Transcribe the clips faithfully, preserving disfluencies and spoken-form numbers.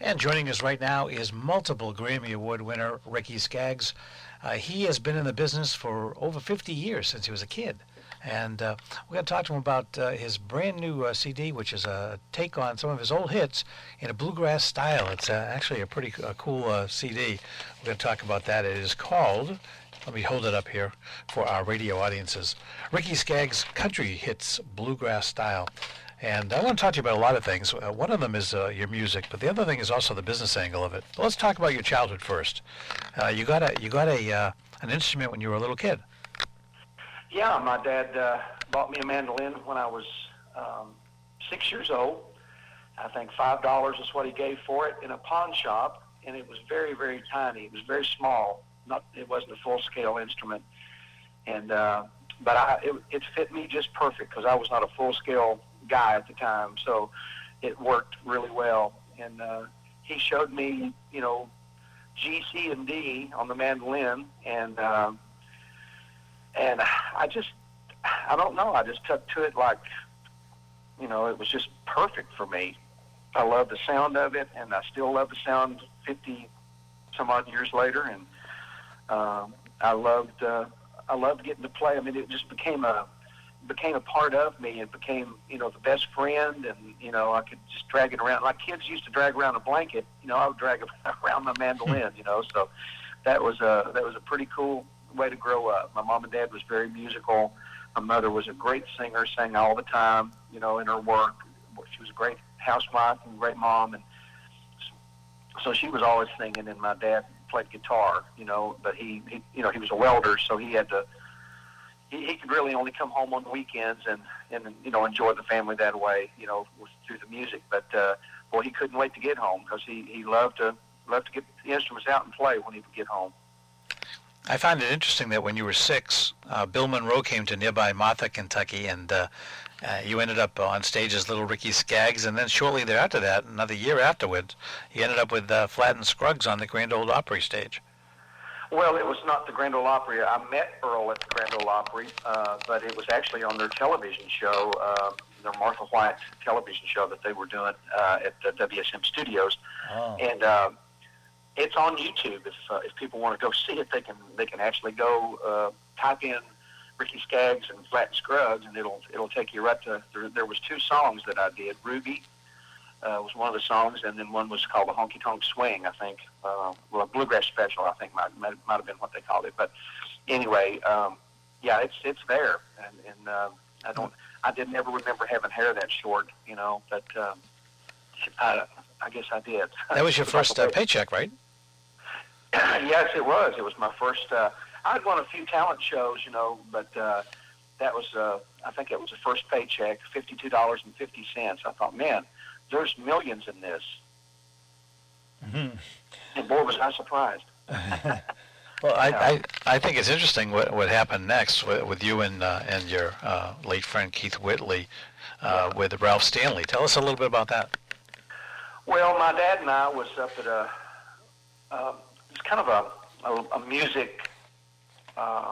And joining us right now is multiple Grammy Award winner Ricky Skaggs. Uh, he has been in the business for over fifty years, since he was a kid. And uh, we're going to talk to him about uh, his brand new uh, C D, which is a take on some of his old hits in a bluegrass style. It's uh, actually a pretty uh, cool uh, C D. We're going to talk about that. It is called, let me hold it up here for our radio audiences, Ricky Skaggs' Country Hits Bluegrass Style. And I want to talk to you about a lot of things. Uh, one of them is uh, your music, but the other thing is also the business angle of it. But let's talk about your childhood first. Uh, you got a you got a uh, an instrument when you were a little kid. Yeah, my dad uh, bought me a mandolin when I was um, six years old. I think five dollars is what he gave for it in a pawn shop, and it was very, very tiny. It was very small. Not, it wasn't a full-scale instrument, and uh, but I, it, it fit me just perfect because I was not a full-scale guy at the time, so it worked really well. And uh, he showed me, you know, G, C, and D on the mandolin, and uh, and I just, I don't know, I just took to it like, you know, it was just perfect for me. I love the sound of it, and I still love the sound fifty some odd years later, and um, I loved, uh, I loved getting to play. I mean, it just became a, became a part of me. It became, you know, the best friend, and, you know, I could just drag it around. Like kids used to drag around a blanket, you know, I would drag it around my mandolin, you know, so that was a, that was a pretty cool way to grow up. My mom and dad was very musical. My mother was a great singer, sang all the time, you know, in her work. She was a great housewife and a great mom, and so she was always singing, and my dad played guitar, you know, but he, he you know, he was a welder, so he had to, he, he could really only come home on the weekends and, and, you know, enjoy the family that way, you know, through the music. But, uh, boy, he couldn't wait to get home because he, he loved to, loved to get the instruments out and play when he would get home. I find it interesting that when you were six, uh, Bill Monroe came to nearby Martha, Kentucky, and uh, uh, you ended up on stage as Little Ricky Skaggs, and then shortly thereafter that, another year afterwards, you ended up with uh, Flatt and Scruggs on the Grand Ole Opry stage. Well, it was not the Grand Ole Opry. I met Earl at the Grand Ole Opry, uh, but it was actually on their television show, uh, their Martha White television show that they were doing uh, at the W S M Studios. Oh. And uh, it's on YouTube. If uh, if people want to go see it, they can they can actually go uh, type in Ricky Skaggs and Flatt and Scruggs, and it'll it'll take you right to. There, there was two songs that I did. Ruby uh, was one of the songs, and then one was called the Honky Tonk Swing, I think. Uh, well, a bluegrass special, I think might, might might have been what they called it. But anyway, um, yeah, it's it's there, and, and uh, I don't. I didn't ever remember having hair that short, you know, but um, I, I guess I did. That was your first uh, paycheck, right? Yes, it was. It was my first. Uh, I'd won a few talent shows, you know, but uh, that was. Uh, I think it was the first paycheck, fifty-two dollars and fifty cents. I thought, man, there's millions in this. Mm-hmm. And boy, was I surprised. Well, I, I I think it's interesting what what happened next with, with you and uh, and your uh, late friend Keith Whitley uh, with Ralph Stanley. Tell us a little bit about that. Well, my dad and I was up at a. Um, it's kind of a a, a music uh,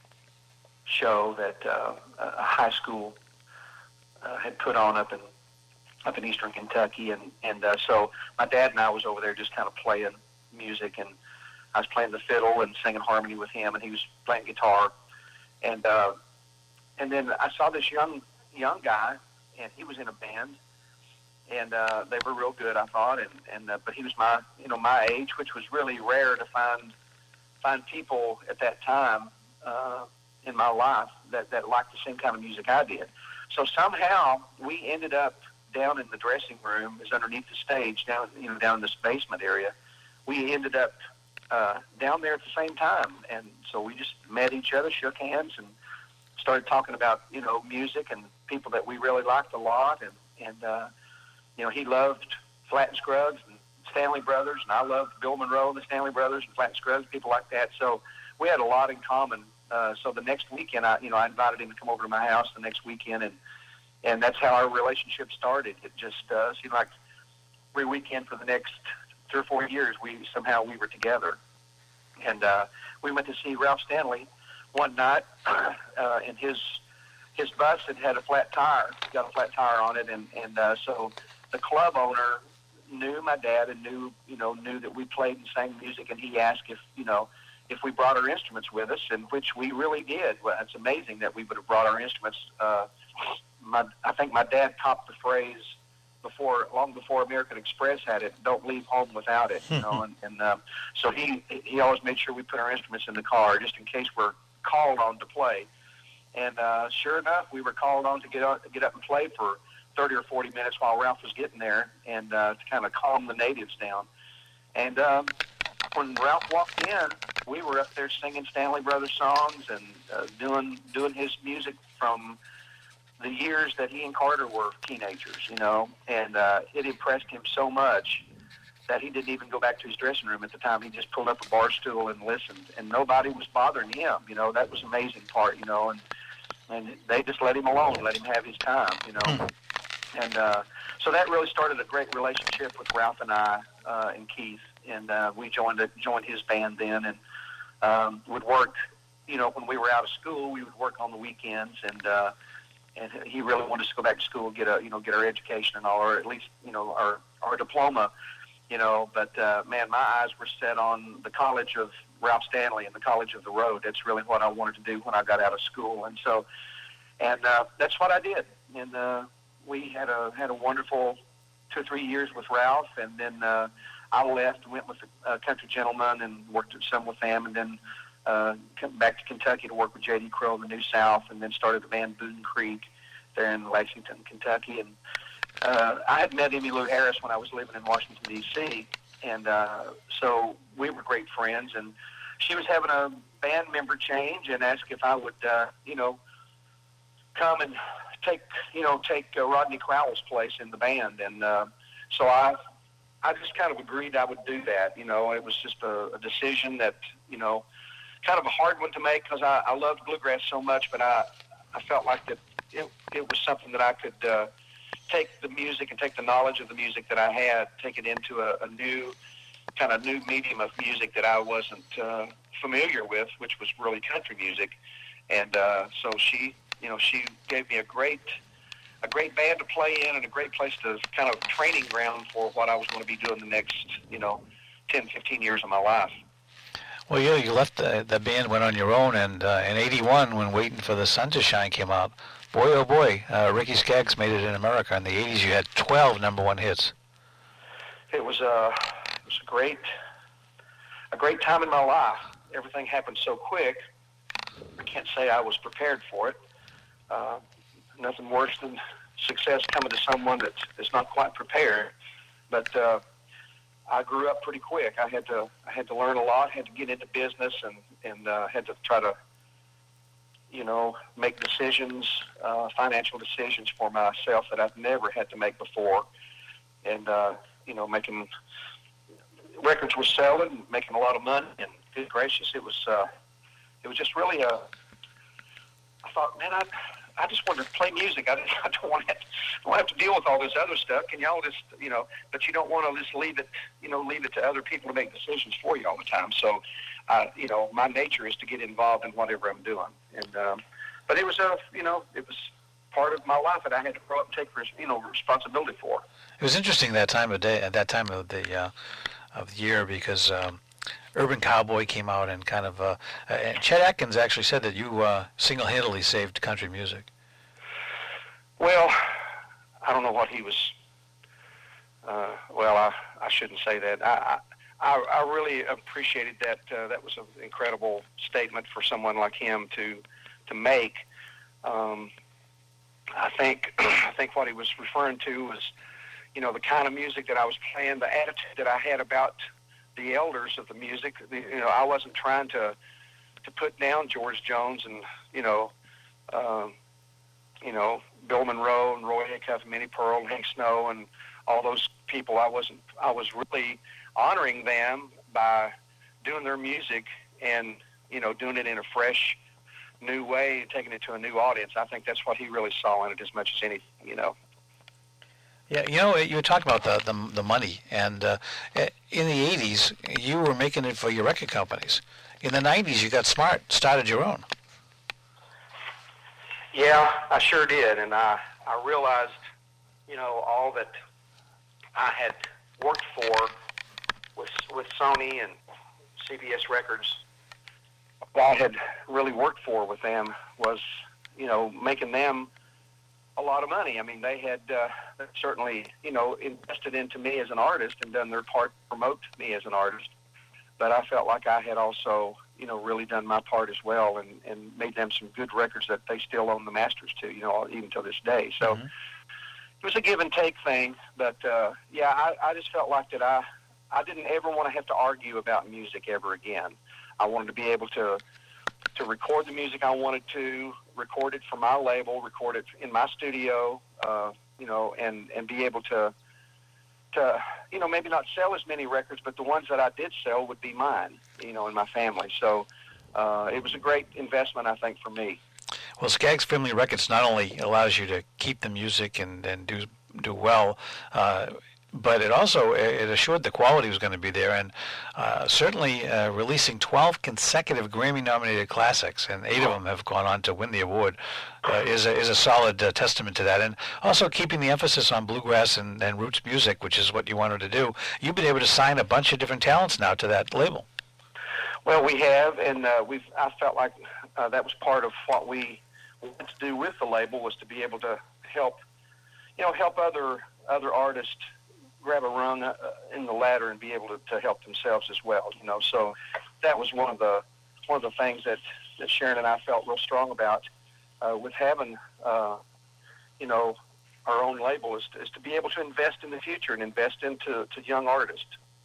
show that uh, a high school uh, had put on up in up in eastern Kentucky, and and uh, so my dad and I was over there just kind of playing music, and I was playing the fiddle and singing harmony with him, and he was playing guitar, and uh, and then I saw this young young guy, and he was in a band, and uh, they were real good, I thought, and and uh, but he was my you know my age, which was really rare to find find people at that time uh, in my life that that liked the same kind of music I did. So somehow we ended up down in the dressing room, is underneath the stage, down you know down in this basement area. We ended up uh, down there at the same time, and so we just met each other, shook hands, and started talking about you know music and people that we really liked a lot, and and uh, you know he loved Flatt and Scruggs and Stanley Brothers, and I loved Bill Monroe and the Stanley Brothers and Flatt and Scruggs, people like that. So we had a lot in common. Uh, so the next weekend, I you know I invited him to come over to my house the next weekend, and and that's how our relationship started. It just uh, seemed like every weekend for the next three or four years, we somehow we were together. And uh, we went to see Ralph Stanley one night, uh, and his his bus had had a flat tire, got a flat tire on it, and and uh, so the club owner knew my dad and knew, you know, knew that we played and sang music, and he asked if, you know, if we brought our instruments with us, and which we really did. Well, it's amazing that we would have brought our instruments. Uh, my, I think my dad copped the phrase before, long before American Express had it, "Don't leave home without it," you know, and, and um, so he he always made sure we put our instruments in the car just in case we're called on to play. And uh, sure enough, we were called on to get up, get up and play for thirty or forty minutes while Ralph was getting there, and uh, to kind of calm the natives down. And um, when Ralph walked in, we were up there singing Stanley Brothers songs and uh, doing doing his music from the years that he and Carter were teenagers, you know. And uh, it impressed him so much that he didn't even go back to his dressing room at the time. He just pulled up a bar stool and listened, and nobody was bothering him. You know, that was the amazing part, you know. And and they just let him alone, let him have his time, you know. And uh, so that really started a great relationship with Ralph and I uh, and Keith. And uh, we joined a, joined his band then, and um, would work, you know, when we were out of school, we would work on the weekends, and uh, and he really wanted us to go back to school, get a, you know, get our education and all, or at least, you know, our our diploma, you know. But uh, man, my eyes were set on the College of Ralph Stanley and the College of the Road. That's really what I wanted to do when I got out of school, and so, and uh, that's what I did. And uh, we had a had a wonderful two or three years with Ralph, and then uh, I left and went with a Country Gentlemen and worked some with them, and then uh, come back to Kentucky to work with J D Crowe in the New South, and then started the band Boone Creek there in Lexington, Kentucky. And uh, I had met Emmylou Harris when I was living in Washington, D C, and uh, so we were great friends. And she was having a band member change and asked if I would, uh, you know, come and take, you know, take uh, Rodney Crowell's place in the band. And uh, so I I just kind of agreed I would do that. You know, it was just a, a decision that, you know, kind of a hard one to make because I, I loved bluegrass so much, but I, I felt like that it, it was something that I could uh, take the music and take the knowledge of the music that I had, take it into a, a new, kind of new medium of music that I wasn't uh, familiar with, which was really country music. And uh, so she, you know, she gave me a great a great band to play in and a great place to kind of training ground for what I was going to be doing the next, you know, ten, fifteen years of my life. Well, yeah, you left the, the band, went on your own, and uh, in eighty-one, when Waiting for the Sun to Shine came out, boy, oh boy, uh, Ricky Skaggs made it in America. In the eighties, you had twelve number one hits. It was, a, it was a great, a great time in my life. Everything happened so quick, I can't say I was prepared for it. Uh, Nothing worse than success coming to someone that is not quite prepared. But uh, I grew up pretty quick. I had to I had to learn a lot. Had to get into business and and uh, had to try to, you know, make decisions, uh, financial decisions for myself that I've never had to make before. And uh, you know, making records were selling, making a lot of money, and good gracious, it was uh, it was just really a. I thought, man, I. I just wanted to play music. I, I don't want to have to, don't have to deal with all this other stuff. Can y'all just, you know, but you don't want to just leave it, you know, leave it to other people to make decisions for you all the time. So, uh, you know, my nature is to get involved in whatever I'm doing. And, um, but it was a, you know, it was part of my life that I had to grow up and take, you know, responsibility for. It was interesting that time of day, at that time of the uh, of the year, because um, Urban Cowboy came out and kind of, uh, and Chet Atkins actually said that you uh, single-handedly saved country music. Well, I don't know what he was, uh, well, I, I shouldn't say that. I, I, I really appreciated that. Uh, that was an incredible statement for someone like him to, to make. Um, I think, I think what he was referring to was, you know, the kind of music that I was playing, the attitude that I had about the elders of the music. The, you know, I wasn't trying to to put down George Jones and, you know, um, you know, Bill Monroe and Roy Acuff and Minnie Pearl and Hank Snow and all those people. I wasn't. I was really honoring them by doing their music and, you know, doing it in a fresh, new way, taking it to a new audience. I think that's what he really saw in it as much as anything, you know. Yeah, you know, you were talking about the the, the money, and uh, in the eighties, you were making it for your record companies. In the nineties, you got smart, started your own. Yeah, I sure did, and I, I realized, you know, all that I had worked for with with Sony and C B S Records, what I had really worked for with them was, you know, making them a lot of money. I mean, they had uh, certainly, you know, invested into me as an artist and done their part to promote me as an artist. But I felt like I had also, you know, really done my part as well, and, and made them some good records that they still own the masters to, you know, even till this day. So mm-hmm. It was a give and take thing. But, uh, yeah, I, I just felt like that I, I didn't ever want to have to argue about music ever again. I wanted to be able to to record the music I wanted to, record it for my label, record it in my studio, uh, you know, and, and be able to, to, you know, maybe not sell as many records, but the ones that I did sell would be mine, you know, and my family. So uh, it was a great investment, I think, for me. Well, Skaggs Family Records not only allows you to keep the music and, and do do well, uh, but it also it assured the quality was going to be there, and uh, certainly uh, releasing twelve consecutive Grammy-nominated classics, and eight of them have gone on to win the award, uh, is a, is a solid uh, testament to that. And also keeping the emphasis on bluegrass and, and roots music, which is what you wanted to do. You've been able to sign a bunch of different talents now to that label. Well, we have, and uh, we've. I felt like uh, that was part of what we wanted to do with the label, was to be able to help, you know, help other other artists grab a rung uh, in the ladder and be able to, to help themselves as well, you know. So that was one of the one of the things that, that Sharon and I felt real strong about uh, with having, uh, you know, our own label, is to, is to be able to invest in the future and invest into to young artists.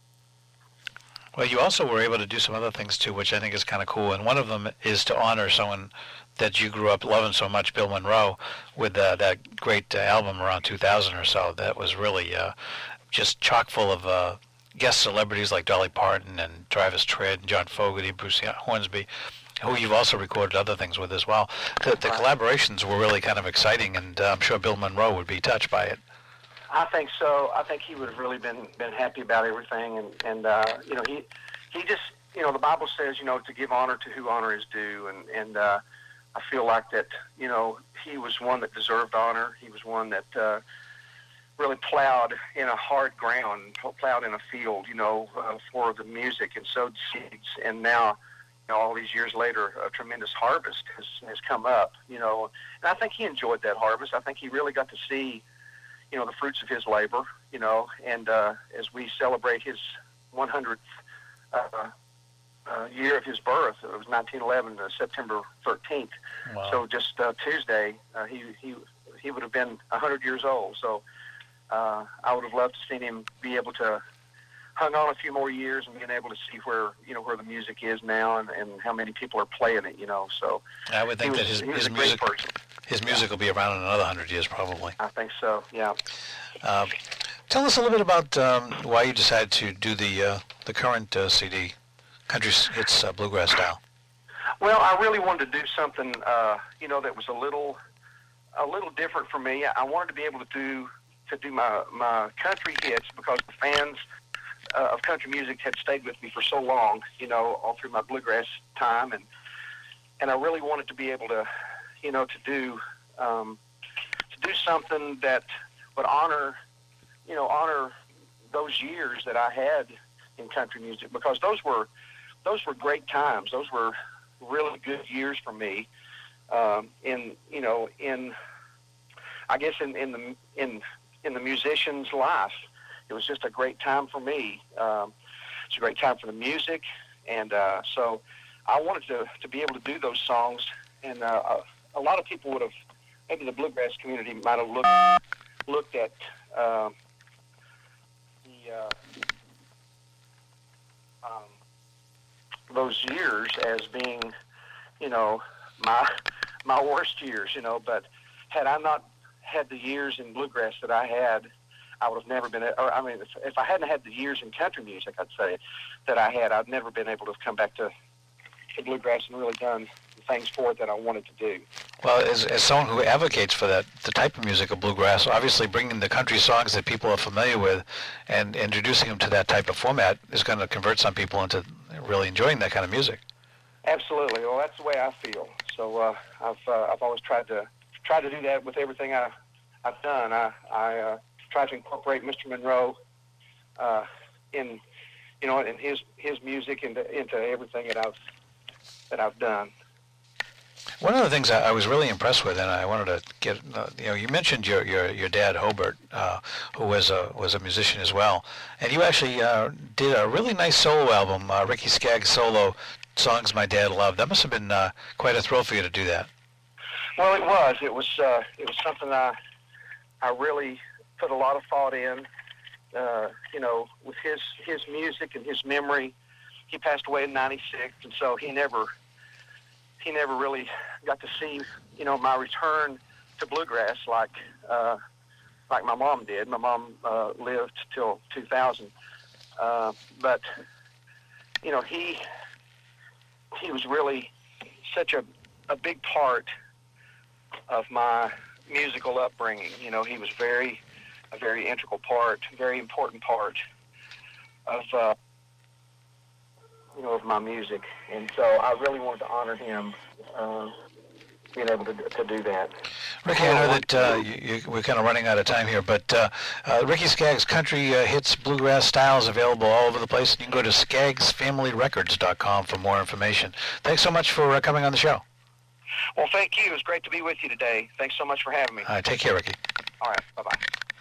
Well, you also were able to do some other things too, which I think is kind of cool, and one of them is to honor someone that you grew up loving so much, Bill Monroe, with uh, that great uh, album around two thousand or so. That was really uh, just chock full of uh, guest celebrities like Dolly Parton and Travis Tritt and John Fogerty, Bruce Hornsby, who you've also recorded other things with as well. The, the collaborations were really kind of exciting, and uh, I'm sure Bill Monroe would be touched by it. I think so. I think he would have really been been happy about everything, and and uh, you know, he he just, you know, the Bible says, you know, to give honor to who honor is due, and and uh, I feel like that, you know, he was one that deserved honor. He was one that uh, really plowed in a hard ground, plowed in a field, you know, uh, for the music, and sowed seeds. And now, you know, all these years later, a tremendous harvest has, has come up, you know. And I think he enjoyed that harvest. I think he really got to see, you know, the fruits of his labor, you know. And uh, as we celebrate his one hundredth uh, uh, year of his birth, it was nineteen eleven, uh, September thirteenth. Wow. So just uh, Tuesday, uh, he he he would have been one hundred years old. So uh, I would have loved to seen him be able to hung on a few more years and being able to see where, you know, where the music is now, and, and how many people are playing it, you know. So I would think was, that his, his music his music yeah. will be around in another hundred years probably. I think so. Yeah. Uh, tell us a little bit about um, why you decided to do the uh, the current uh, C D, Country Hits uh, Bluegrass Style. Well, I really wanted to do something, uh, you know, that was a little a little different for me. I wanted to be able to do to do my my country hits, because the fans uh, of country music had stayed with me for so long, you know, all through my bluegrass time, and and I really wanted to be able to, you know, to do um, to do something that would honor, you know, honor those years that I had in country music, because those were those were great times. Those were really good years for me. Um, in you know, in I guess in, in the in in the musician's life, it was just a great time for me. Um, it's a great time for the music, and uh, so I wanted to to be able to do those songs. And uh, a, a lot of people would have, maybe the bluegrass community might have looked looked at uh, the uh, um, those years as being, you know, my my worst years, you know. But had I not had the years in bluegrass that I had, I would have never been, or I mean, if, if I hadn't had the years in country music, I'd say, that I had, I'd never been able to have come back to, to bluegrass and really done the things for it that I wanted to do. Well, as, as someone who advocates for that, the type of music of bluegrass, obviously bringing the country songs that people are familiar with and introducing them to that type of format is going to convert some people into really enjoying that kind of music. Absolutely. Well, that's the way I feel. So uh, I've uh, I've always tried to try to do that with everything I I've done. I I uh, tried to incorporate Mister Monroe uh, in, you know, in his his music into into everything that I've that I've done. One of the things I, I was really impressed with, and I wanted to get, uh, you know, you mentioned your your, your dad Hobart, uh, who was a was a musician as well, and you actually uh, did a really nice solo album, uh, Ricky Skaggs solo songs my dad loved. That must have been uh, quite a thrill for you to do that. Well, it was. It was. Uh, it was something I I really put a lot of thought in. Uh, you know, with his his music and his memory, he passed away in ninety-six, and so he never. He never really got to see, you know, my return to bluegrass like uh, like my mom did. My mom uh, lived till two thousand, uh, but you know, he he was really such a a big part of my musical upbringing. You know, he was very a very integral part, very important part of. Uh, you know, of my music, and so I really wanted to honor him, uh, being able to to do that. Ricky, I know that uh, you, you, we're kind of running out of time here, but uh, uh, Ricky Skaggs Country uh, Hits Bluegrass Styles available all over the place. You can go to skaggs family records dot com for more information. Thanks so much for uh, coming on the show. Well, thank you. It was great to be with you today. Thanks so much for having me. All right, take care, Ricky. All right, bye-bye.